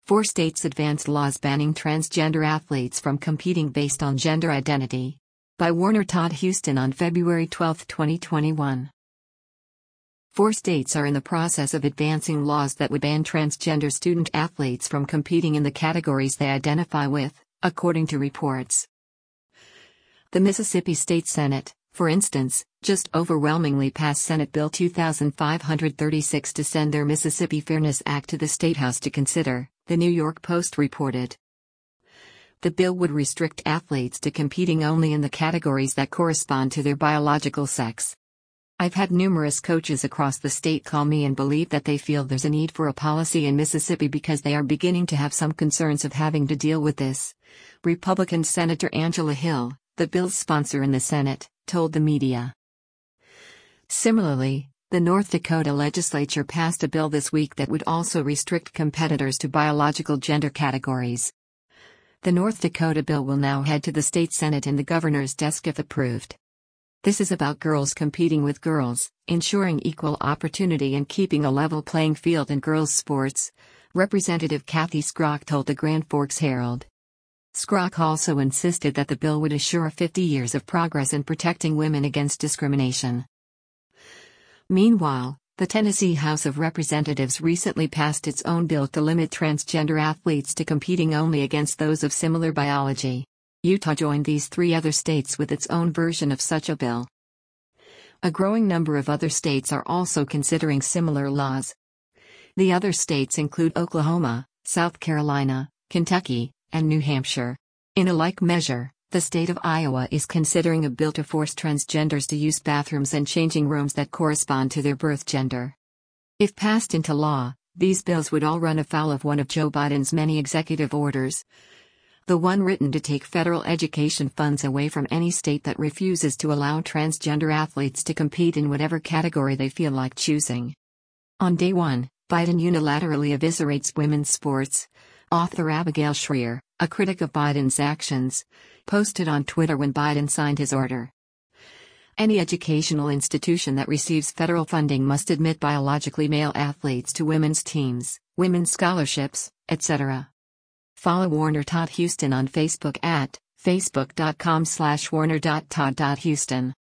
4 states advance laws banning transgender athletes from competing based on gender identity. By Warner Todd Huston on February 12, 2021. 4 states are in the process of advancing laws that would ban transgender student athletes from competing in the categories they identify with, according to reports. The Mississippi State Senate, for instance, just overwhelmingly passed Senate Bill 2536 to send their Mississippi Fairness Act to the State House to consider, the New York Post reported. The bill would restrict athletes to competing only in the categories that correspond to their biological sex. I've had numerous coaches across the state call me and believe that they feel there's a need for a policy in Mississippi because they are beginning to have some concerns of having to deal with this. Republican Senator Angela Hill, the bill's sponsor in the Senate, told the media. Similarly, the North Dakota legislature passed a bill this week that would also restrict competitors to biological gender categories. The North Dakota bill will now head to the state Senate and the governor's desk if approved. This is about girls competing with girls, ensuring equal opportunity and keeping a level playing field in girls' sports, Representative Kathy Scrock told the Grand Forks Herald. Scrock also insisted that the bill would assure 50 years of progress in protecting women against discrimination. Meanwhile, the Tennessee House of Representatives recently passed its own bill to limit transgender athletes to competing only against those of similar biology. Utah joined these 3 other states with its own version of such a bill. A growing number of other states are also considering similar laws. The other states include Oklahoma, South Carolina, Kentucky, and New Hampshire. In a like measure, the state of Iowa is considering a bill to force transgenders to use bathrooms and changing rooms that correspond to their birth gender. If passed into law, these bills would all run afoul of one of Joe Biden's many executive orders. The one written to take federal education funds away from any state that refuses to allow transgender athletes to compete in whatever category they feel like choosing. On day 1, Biden unilaterally eviscerates women's sports. Author Abigail Shrier, a critic of Biden's actions, posted on Twitter when Biden signed his order. Any educational institution that receives federal funding must admit biologically male athletes to women's teams, women's scholarships, etc. Follow Warner Todd Huston on Facebook at facebook.com/warner.todd.huston.